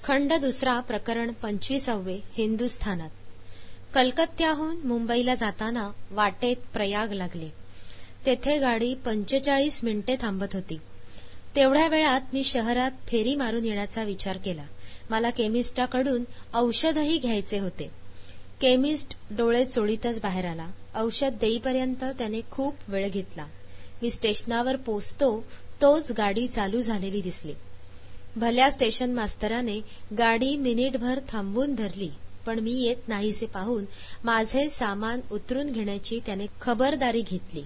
खंड दुसरा प्रकरण 25वे हिंदुस्थानात. कलकत्त्याहून मुंबईला जाताना वाटेत प्रयाग लागले. तेथे गाडी 45 मिनिटे थांबत होती. तेवढ्या वेळात मी शहरात फेरी मारून येण्याचा विचार केला. मला केमिस्टाकडून औषधही घ्यायचे होते. केमिस्ट डोळे चोळीतच बाहेर आला. औषध देईपर्यंत त्याने खूप वेळ घेतला. मी स्टेशनावर पोचतो तोच गाडी चालू झालेली दिसली. भल्या स्टेशन मास्तराने गाडी मिनिटभर थांबवून धरली, पण मी येत नाहीसे पाहून माझे सामान उतरून घेण्याची त्याने खबरदारी घेतली.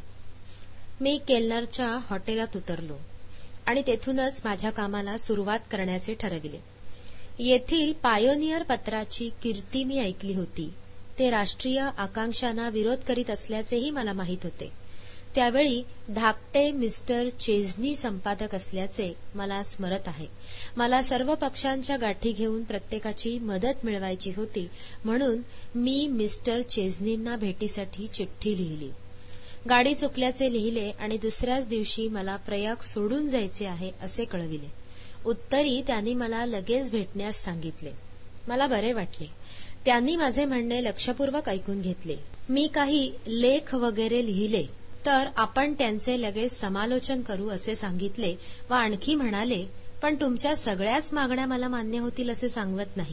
मी केल्नरच्या हॉटेलात उतरलो आणि तेथूनच माझ्या कामाला सुरुवात करण्याचे ठरविले. येथील पायोनियर पत्राची कीर्ती मी ऐकली होती. ते राष्ट्रीय आकांक्षांना विरोध करीत असल्याचेही मला माहीत होते. त्यावेळी धाकटे मिस्टर चेझनी संपादक असल्याचे मला स्मरत आहे. मला सर्व पक्षांच्या गाठी घेऊन प्रत्येकाची मदत मिळवायची होती, म्हणून मी मिस्टर चेझनींना भेटीसाठी चिठ्ठी लिहिली. गाडी चुकल्याचे लिहिले आणि दुसऱ्याच दिवशी मला प्रयाग सोडून जायचे आहे असे कळविले. उत्तरी त्यांनी मला लगेच भेटण्यास सांगितले. मला बरे वाटले. त्यांनी माझे म्हणणे लक्षपूर्वक ऐकून घेतले. मी काही लेख वगैरे लिहिले तर आपण त्यांचे लगेच समालोचन करू असे सांगितले व आणखी म्हणाले, पण तुमच्या सगळ्याच मागण्या मला मान्य होतील असे सांगत नाही.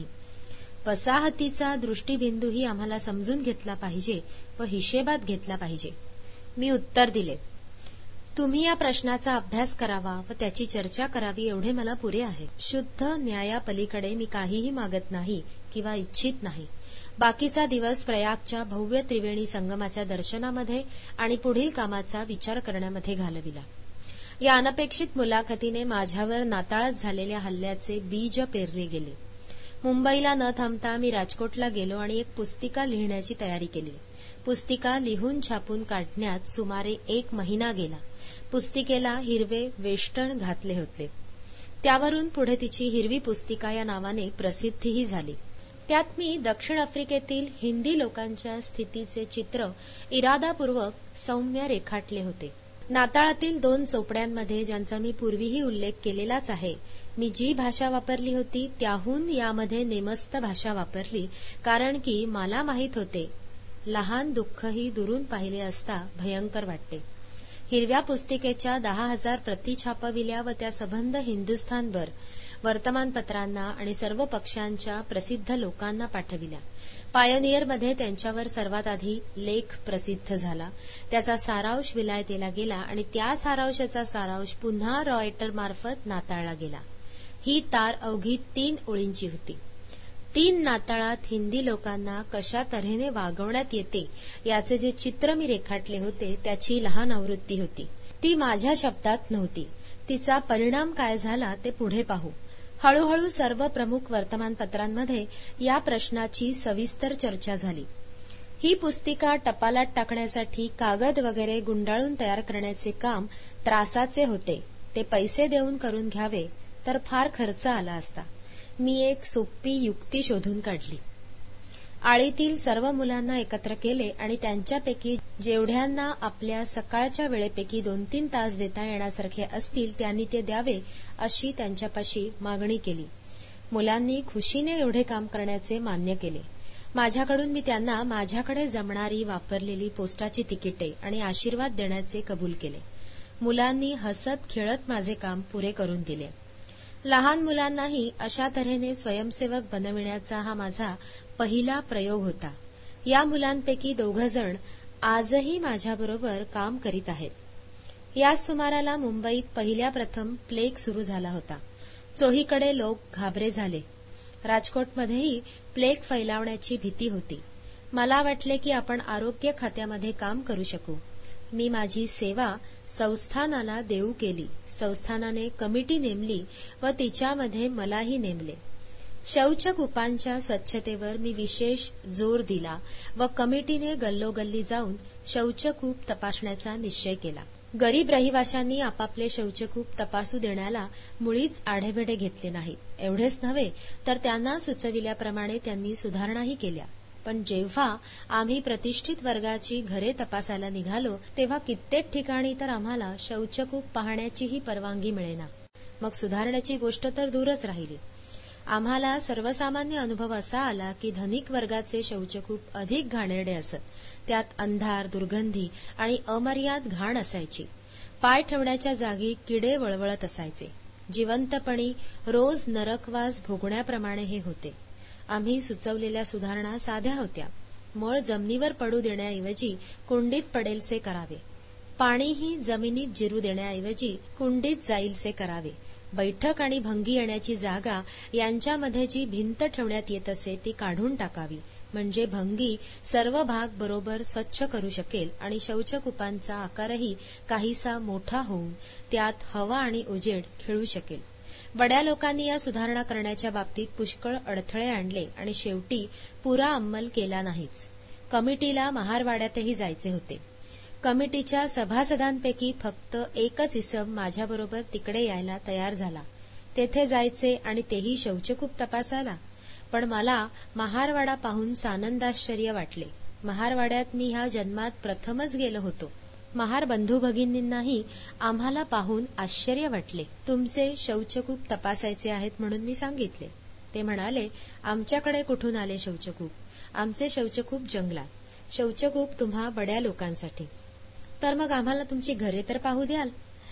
वसाहतीचा दृष्टिबिंदूही आम्हाला समजून घेतला पाहिजे व हिशेबात घेतला पाहिजे. मी उत्तर दिले, तुम्ही या प्रश्नाचा अभ्यास करावा व त्याची चर्चा करावी एवढे मला पुरे आहे. शुद्ध न्यायापलीकडे मी काहीही मागत नाही किंवा इच्छित नाही. बाकीचा दिवस प्रयागच्या भव्य त्रिवेणी संगमाच्या दर्शनामध्ये आणि पुढील कामाचा विचार करण्यामध्ये घालविला. या अनपेक्षित मुलाखतीने माझ्यावर नाताळात झालेल्या हल्ल्याचे बीज पेरले गेले. मुंबईला न थांबता मी राजकोटला गेलो आणि एक पुस्तिका लिहिण्याची तयारी केली. पुस्तिका लिहून छापून काढण्यात सुमारे 1 महिना गेला. पुस्तिकेला हिरवे वेष्टण घातले होते. त्यावरून पुढे तिची हिरवी पुस्तिका या नावाने प्रसिद्धीही झाली. त्यात मी दक्षिण आफ्रिकेतील हिंदी लोकांच्या स्थितीचे चित्र इरादापूर्वक सौम्य रेखाटले होते. नाताळातील 2 चोपड्यांमध्ये, ज्यांचा मी पूर्वीही उल्लेख केलेलाच आहे, मी जी भाषा वापरली होती त्याहून यामध्ये नेमस्त भाषा वापरली, कारण की मला माहीत होते लहान दुःखही दुरून पाहिले असता भयंकर वाटते. हिरव्या पुस्तिकेच्या 10,000 प्रती छापविल्या व त्या सबंध हिंदुस्थानभर वर्तमानपत्रांना आणि सर्व पक्षांच्या प्रसिद्ध लोकांना पाठविल्या. पायोनियरमध्ये त्यांच्यावर सर्वात आधी लेख प्रसिद्ध झाला. त्याचा सारांश विलायतेला गेला आणि त्या सारांशाचा सारांश पुन्हा रॉयटरमार्फत नाताळला गेला. ही तार अवघी 3 ओळींची होती. 3 नाताळात हिंदी लोकांना कशा तऱ्हेने वागवण्यात येते याचे जे चित्र मी रेखाटले होते त्याची लहान आवृत्ती होती. ती माझ्या शब्दात नव्हती. तिचा परिणाम काय झाला ते पुढे पाहू. हळूहळू सर्व प्रमुख वर्तमानपत्रांमध्ये या प्रश्नाची सविस्तर चर्चा झाली. ही पुस्तिका टपालात टाकण्यासाठी कागद वगैरे गुंडाळून तयार करण्याचे काम त्रासाचे होते. ते पैसे देऊन करून घ्यावे तर फार खर्च आला असता. मी एक सोपी युक्ती शोधून काढली. आळीतील सर्व मुलांना एकत्र केले आणि त्यांच्यापैकी जेवढ्यांना आपल्या सकाळच्या वेळेपैकी 2-3 तास देता येण्यासारखे असतील त्यांनी ते द्यावे अशी त्यांच्यापाशी मागणी केली. मुलांनी खुशीने एवढे काम करण्याचे मान्य केले. माझ्याकडून मी त्यांना माझ्याकडे जमणारी वापरलेली पोस्टाची तिकिटे आणि आशीर्वाद देण्याचे कबूल केले. मुलांनी हसत खेळत माझे काम पुरे करून दिले. लहान मुलांनाही अशा तऱ्हेने स्वयंसेवक बनविण्याचा हा माझा पहिला प्रयोग होता. या मुलांपैकी 2 जण आजही माझ्याबरोबर काम करीत आहेत. या सुमाराला मुंबईत पहिल्या प्रथम प्लेग सुरू झाला होता. चोहीकडे लोक घाबरे झाले. राजकोटमध्येही प्लेग फैलावण्याची भीती होती. मला वाटले की आपण आरोग्य खात्यामध्ये काम करू शकू. मी माझी सेवा संस्थानाला देऊ केली. संस्थानाने कमिटी नेमली व तिच्यामध्ये मलाही नेमले. शौचकूपांच्या स्वच्छतेवर मी विशेष जोर दिला व कमिटीने गल्लोगल्ली जाऊन शौचकूप तपासण्याचा निश्चय केला. गरीब रहिवाशांनी आपापले शौचकूप तपासू देण्याला मुळीच आढेवेढे घेतले नाहीत. एवढेच नव्हे तर त्यांना सुचविल्याप्रमाणे त्यांनी सुधारणाही केल्या. पण जेव्हा आम्ही प्रतिष्ठित वर्गाची घरे तपासायला निघालो तेव्हा कित्येक ठिकाणी तर आम्हाला शौचकूप पाहण्याचीही परवानगी मिळेना. मग सुधारण्याची गोष्ट तर दूरच राहिली. आम्हाला सर्वसामान्य अनुभव असा आला की धनिक वर्गाचे शौच खूप अधिक घाणेरडे असत. त्यात अंधार, दुर्गंधी आणि अमर्याद घाण असायची. पाय ठेवण्याच्या जागी किडे वळवळत असायचे. जिवंतपणी रोज नरकवास भोगण्याप्रमाणे हे होते. आम्ही सुचवलेल्या सुधारणा साध्या होत्या. मळ जमिनीवर पडू देण्याऐवजी कुंडीत पडेलसे करावे. पाणीही जमिनीत जिरू देण्याऐवजी कुंडीत जाईलसे करावे. बैठक आणि भंगी येण्याची जागा यांच्यामध्ये जी भिंत ठेवण्यात येत असे ती काढून टाकावी, म्हणजे भंगी सर्व भाग बरोबर स्वच्छ करू शकेल आणि शौचकूपांचा आकारही काहीसा मोठा होऊन त्यात हवा आणि उजेड खेळू शकेल. बड्या लोकांनी या सुधारणा करण्याच्या बाबतीत पुष्कळ अडथळे आणले आणि शेवटी पुरा अंमल केला नाहीच. कमिटीला महारवाड्यातही जायचे होते. कमिटीच्या सभासदांपैकी फक्त एकच इसम माझ्याबरोबर तिकडे यायला तयार झाला. तेथे जायचे आणि तेही शौचकूप तपासायला. पण मला महारवाडा पाहून सानंदाश्चर्य वाटले. महारवाड्यात मी ह्या जन्मात प्रथमच गेलो होतो. महार बंधू भगिनींनाही आम्हाला पाहून आश्चर्य वाटले. तुमचे शौचकूप तपासायचे आहेत म्हणून मी सांगितले. ते म्हणाले, आमच्याकडे कुठून आले शौचकूप? आमचे शौचकूप जंगलात. शौचकूप तुम्हा बड्या लोकांसाठी. तर मग आम्हाला तुमची घरे तर पाहू द्याल?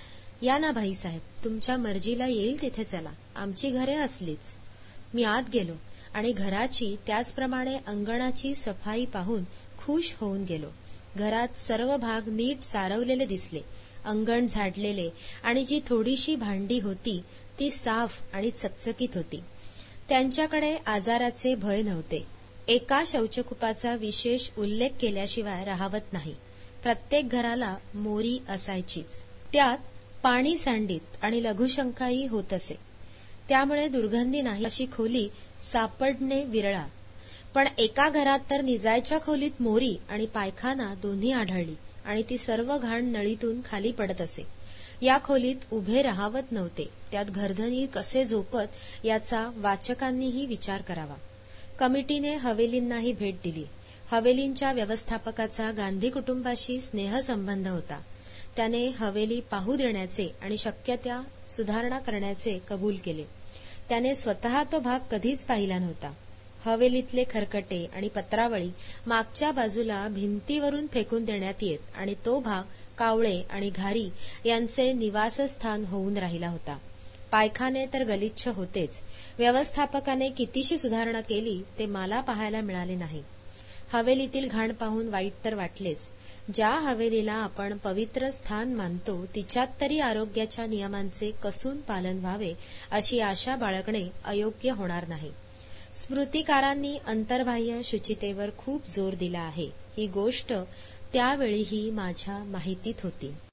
या ना भाईसाहेब, तुमच्या मर्जीला येईल तिथे चला. आमची घरे असलीच. मी आत गेलो आणि घराची त्याचप्रमाणे अंगणाची सफाई पाहून खुश होऊन गेलो. घरात सर्व भाग नीट सारवलेले दिसले. अंगण झाडलेले आणि जी थोडीशी भांडी होती ती साफ आणि चकचकीत होती. त्यांच्याकडे आजाराचे भय नव्हते. एका शौचकूपाचा विशेष उल्लेख केल्याशिवाय राहावत नाही. प्रत्येक घराला मोरी असायचीच. त्यात पाणी सांडीत आणि लघुशंकाही होत असे. त्यामुळे दुर्गंधी नाही अशी खोली सापडणे विरळा. पण एका घरात तर निजायच्या खोलीत मोरी आणि पायखाना दोन्ही आढळली आणि ती सर्व घाण नळीतून खाली पडत असे. या खोलीत उभे राहावत नव्हते. त्यात घरधनी कसे झोपत याचा वाचकांनीही विचार करावा. कमिटीने हवेलींनाही भेट दिली. हवेलींच्या व्यवस्थापकाचा गांधी कुटुंबाशी स्नेहसंबंध होता. त्याने हवेली पाहू देण्याचे आणि शक्य त्या सुधारणा करण्याचे कबूल केले. त्याने स्वतः तो भाग कधीच पाहिला नव्हता. हवेलीतले खरकटे आणि पत्रावळी मागच्या बाजूला भिंतीवरून फेकून देण्यात येत आणि तो भाग कावळे आणि घारी यांचे निवासस्थान होऊन राहिला होता. पायखाने तर गलिच्छ होतेच. व्यवस्थापकाने कितीशी सुधारणा केली ते मला पाहायला मिळाले नाही. हवेलीतील घाण पाहून वाईट तर वाटलेच. ज्या हवेलीला आपण पवित्र स्थान मानतो तिच्यात तरी आरोग्याच्या नियमांचे कसून पालन व्हावे अशी आशा बाळगणे अयोग्य होणार नाही. स्मृतिकारांनी अंतर्बाह्य शुचितेवर खूप जोर दिला आहे. ही गोष्ट त्यावेळीही माझ्या माहितीत होती.